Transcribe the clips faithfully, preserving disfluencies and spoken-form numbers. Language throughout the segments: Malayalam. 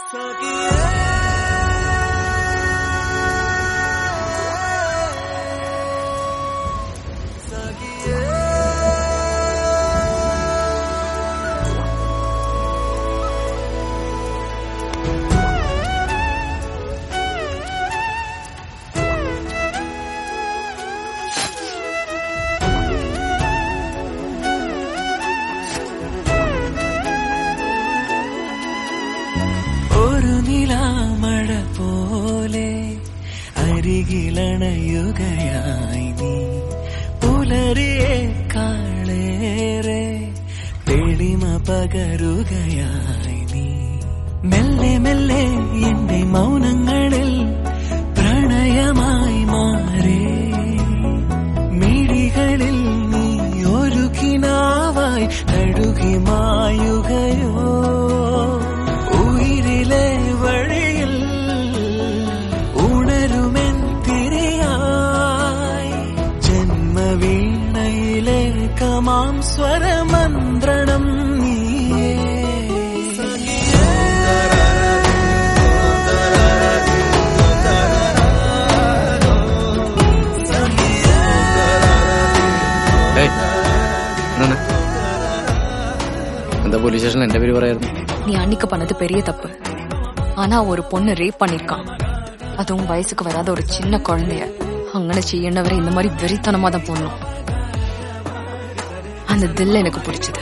മഴ പോലെ അരികിലണയുകയായി നീ പുലരിയേക്കാളേറെ തെളിമ പകരുകയായി നീ മെല്ലെ മെല്ലെ എന്റെ മൗനങ്ങളിൽ പ്രണയമായി മാറി മിഴികളിൽ നീ ഒരു കിനാവായി തഴുകി മായുകയോ ഉയിരിലെ വഴിയിൽ ഉണരുമെൻ തിരിയായി ജന്മവീണയിലെ കമാം സ്വരമന്ത്രണം നീയേ அந்த போலீஸ் ஸ்டேஷன்ல எந்த பேர் வராயிருந்தோம் நீ அன்னைக்கு பண்ணது பெரிய தப்பு. ஆனா ஒரு பொண்ணு ரேப் பண்ணிருக்கான், அதுவும் வயசுக்கு வராத ஒரு சின்ன குழந்தைய. அங்கன செய்யணவரை இந்த மாதிரி வெறித்தனமா தான் போடணும். அந்த தில் எனக்கு பிடிச்சது.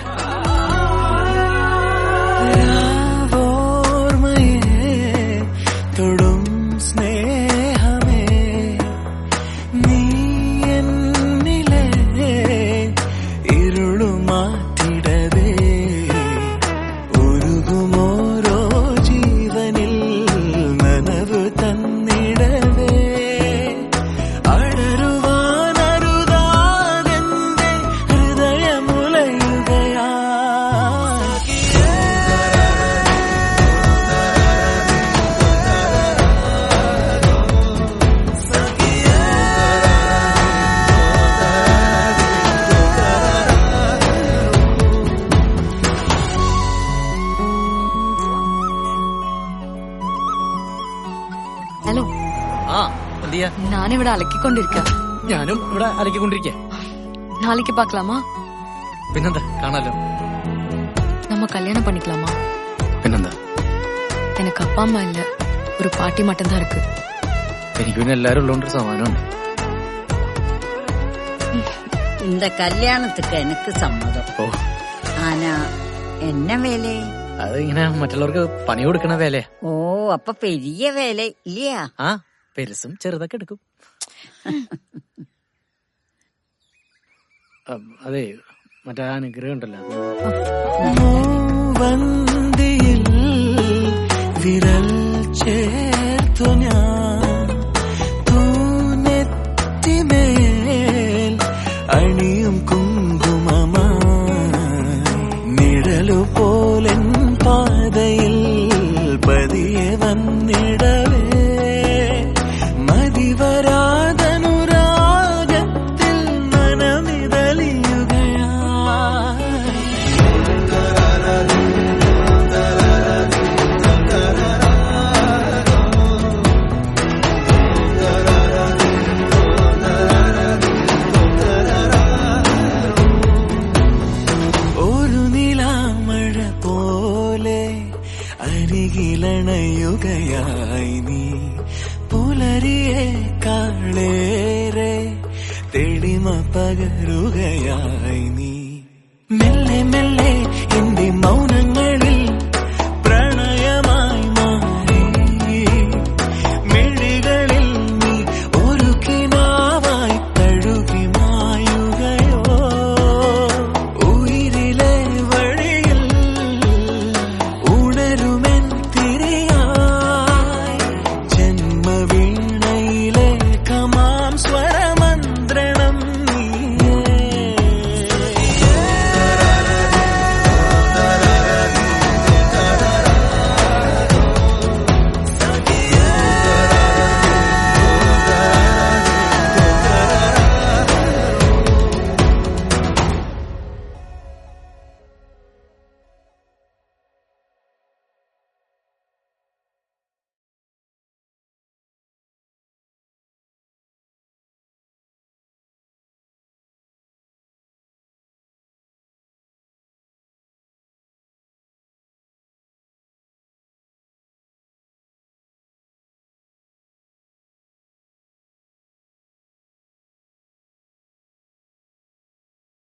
ഹലോ. ആ എന്തിയാ? ഞാനിവിടെ അലക്കിക്കൊണ്ടിരിക്ക. ഞാനും ഇവിടെ അലക്കിക്കൊണ്ടിരിക്ക. நாளைக்கு பார்க்கலாமா? പിന്നെന്താ, കാണാലോ. நம்ம கல்யாணம் பண்ணிக்கலாமா? പിന്നെന്താ, எனக்கு அப்பா அம்மா இல்ல, ஒரு பாட்டி மட்டும் தான் இருக்கு. എനിക്ക് പിന്നെ എല്ലാരും ഉള്ളോണ്ട് സമാനമാണ്. இந்த கல்யாணத்துக்கு எனக்கு சம்மதம். ഓ, ஆனா என்ன வேலை? അത് ഇങ്ങനെ മറ്റുള്ളവർക്ക് പണി കൊടുക്കണ വേലയാ. ഓ, അപ്പൊ പെരിയ വേല ഇല്ലയാ? ആ, പെരുസും ചെറുതൊക്കെ എടുക്കും. അതെ, മറ്റേ അനുഗ്രഹം ഉണ്ടല്ലോ. വന്ദിയിൽ വിരൽ ചേർത്തു ഞാൻ തൂനെത്തിമേൽ അണിയും കുങ്കുമമായി നിഴലു പോലൻ പാതയിൽ പതിയെ വന്നിടവേ മതിവരാതനുരാഗത്തിൽ മനമിതലിയുകയായി. ഒരു നിലാമഴ പോലെ അരികിലണയുകയായി നീ പുലരിയേക്കാളേറെ തെളിമ പകരുകയായി നീ മെല്ലെ മെല്ലെ എന്റെ മൗന